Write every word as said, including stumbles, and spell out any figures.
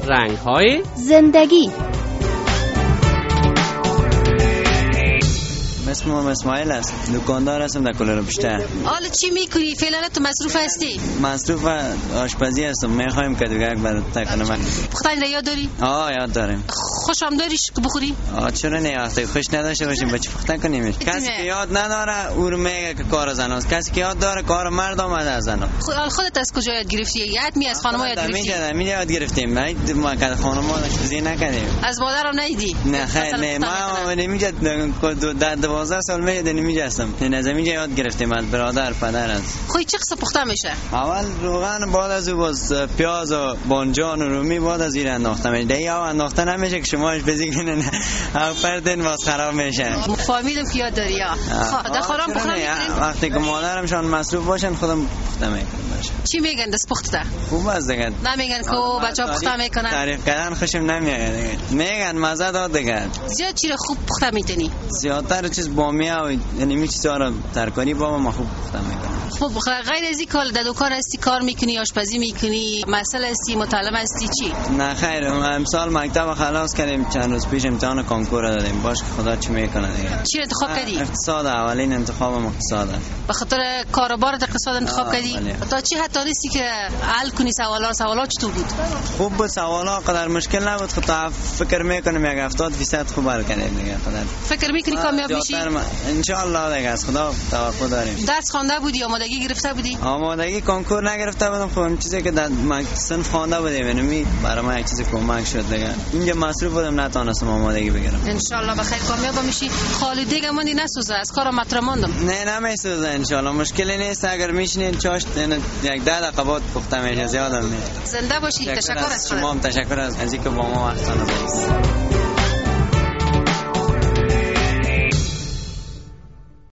رنگ‌های زندگی. اسمم اسماعیل است. دکاندار هستم در کلر پشته. حالا چی میکنی؟ فعلا تو مصروف هستی؟ مصروف آشپزی هستم. میخوایم که دیگه برات تکنم. پختن یاد داری؟ آه یاد داریم. خوشم داریش که بخوری؟ آه چرا نه؟ وقتی خوش نداشته باشیم بچه پختن کنیم. کسی که یاد نداره او رو میگه که کار زناست. کسی که یاد داره کار مرد آمده از زنا. خود خودت از کجا یاد گرفتی؟ یاد می از خانم‌ها یاد گرفتی؟ میاد می یاد گرفتیم. ما که خانم‌ها آشپزی نکردیم. از مادرم ندیدی؟ نه خیر نه ما نمیجد در دوازده سال میاد نمیجستم. نه زمینجا یاد گرفتیم از برادر پدر است. خو چه قصه پخته میشه؟ اول روغن بعد از او باز پیاز و بانجان و رومی بعد از این انداخته میشه. دیگه او انداخته نمیشه که شما بزی کنین او پردن باز خراب میشه. فهمیدم که یاد داری یا خدا خورم پخته میکنین. وقتی که مادرمشان مصروف باشن خودم پخته میکنم. چی میگن دست پخته؟ خوب است دیگه. نمیگن که بچه‌ها پخته میکنن. تعریف کردن خوشم نمیاد دیگه. میگن مزه داد دیگه. زیاد چیره خوب پخته میتونی؟ زیادتر چیز بامیه و یعنی می چیزا ترکاری با ما خوب پخته میکنم. خب غیر از این کار در دکان هستی کار میکنی، آشپزی میکنی، مسئله هستی، متعلم هستی چی؟ نه خیر امسال مکتب خلاص کردیم، چند روز پیش امتحان کنکور دادیم. باش خدا چی میکنه دیگه. چی انتخاب کردی؟ اقتصاد. اولین انتخابم اقتصاده. به خاطر کاروبار اقتصاد انتخاب کردی؟ تا چی حتی نیستی که حل کنی سوالا؟ سوالا چطور بود؟ خوب بود. سوالا قدر مشکل نبود. خدا فکر میکنم یک هفتاد درصد خوب حل کردیم دیگه. قدر فکر میکنی کامیاب میشی؟ ان شاء الله دیگه از خدا توقع داریم. درس خوانده بودی؟ آمادگی گرفته بودی؟ آمادگی کنکور نگرفته بودم. خب این چیزی که در صنف خوانده بودم یعنی برای من یک چیز کمک شد دیگه. اینجا مصروف بودم نتونستم آمادگی بگیرم. ان شاء الله بخیر کامیاب میشی. خالد دیگه مونی نسوزه از کارم مطرح ماندم. نه نمیسوزه ان شاء الله. مشکلی نیست. اگر میشینین چاش یک ده دقیقه بعد پخته میشه. زیادم نه. زنده باشی. تشکر از شما. تشکر از اینکه با ما وقت گذاشتید.